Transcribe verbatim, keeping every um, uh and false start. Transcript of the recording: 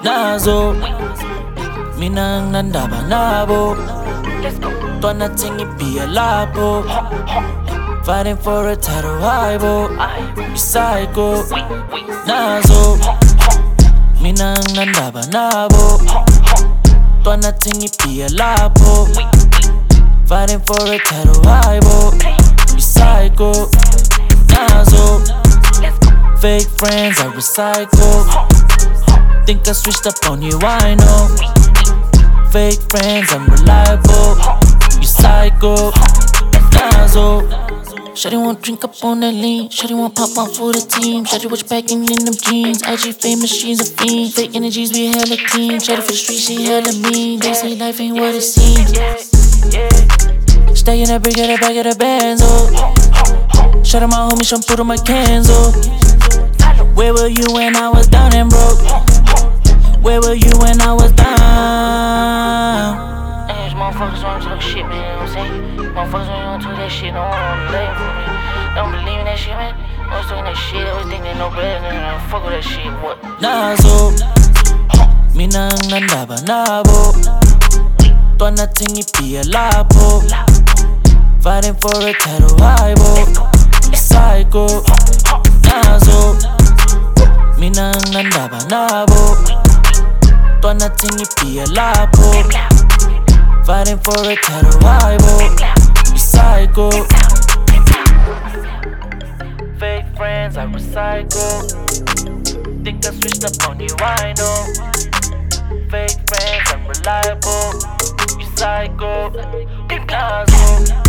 nazo mina nginandaba nabo Twana tingi pia lapo Fighting for a title high bo You psycho nazo mina nginandaba nabo Twana tingi pia lapo Fighting for a title high bo You psycho nazo Fake friends I recycle Think I switched up on you, I know Fake friends, I'm reliable You psycho nazo Shawty won't drink up on that lean Shawty won't pop out for the team Shawty watch packing in them jeans I G famous, she's a fiend Fake energies, we hella clean Shawty for the street, she hella mean They say life ain't what it seems Stay in that brick, at the back of the Benz, oh Shout out my homie, shampoo to my cans, oh Where were you when I was down and broke? Where were you when I was down? Hey, these motherfuckers wanna talk shit, man, you know what I'm saying? Motherfuckers wanna talk that shit, don't wanna believe for me. Don't believe in that shit, man. Always talking that shit, always think they know better than me. Fuck with that shit, what? Nazo mina nginandaba nabo Twana tingi pia lapo Fighting for a title high bo Psycho nazo mina nginandaba nabo Twana tingi pia lapo Fighting for a title high bo You psycho Fake friends I recycle Think I switched up on you, I know Fake friends I'm reliable You psycho nazo